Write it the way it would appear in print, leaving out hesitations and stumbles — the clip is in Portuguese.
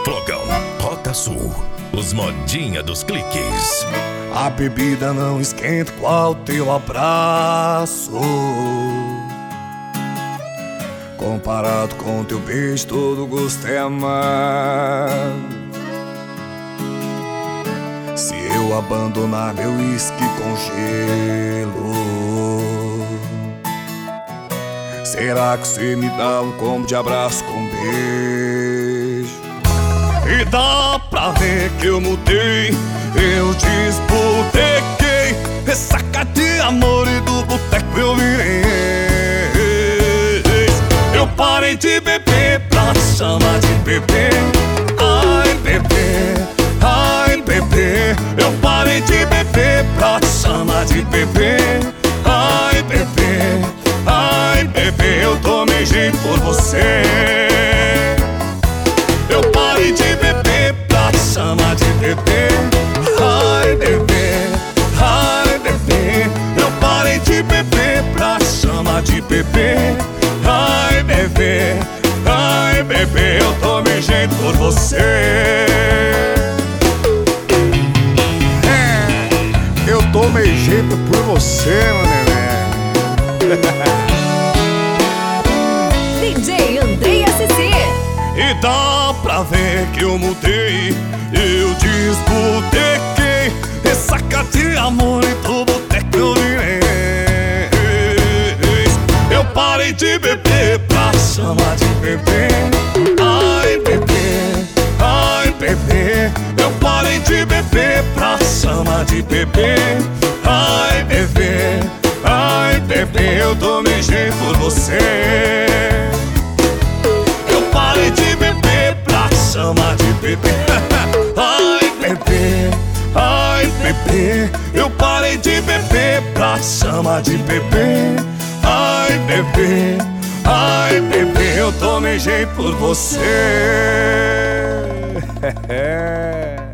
Flogão, Rota Sul, os modinha dos cliques. A bebida não esquenta qual teu abraço. Comparado com teu beijo, todo gosto é amargo. Se eu abandonar meu uísque com gelo, será que você me dá um combo de abraço com beijo? E dá pra ver que eu mudei, eu desbotequei. Ressaca de amor e do boteco eu virei. Eu parei de beber pra te chamar de bebê. Ai, bebê, ai, bebê. Eu parei de beber pra te chamar de bebê. Ai, bebê, ai, bebê. Eu tomei jeito por você. Eu parei de beber pra te chamar de bebê. Ai, bebê, ai, bebê. Eu parei de beber pra te chamar de bebê. Ai, bebê, ai, bebê. Eu tomei jeito por você. Eu tomei jeito por você, meu neném. DJ Andrei SC. E dá pra ver que eu mudei, eu desbotequei. Ressaca de amor e do boteco eu virei. Eu parei de beber pra chamar de bebê. Ai, bebê, ai, bebê. Eu parei de beber pra chamar de bebê. Ai, bebê, ai, bebê. Eu tomei jeito por você. Eu parei de beber pra chamar de bebê. Ai, bebê, ai, bebê. Eu parei de beber pra chamar de bebê. Ai, bebê, ai, bebê. Eu tomei jeito por você.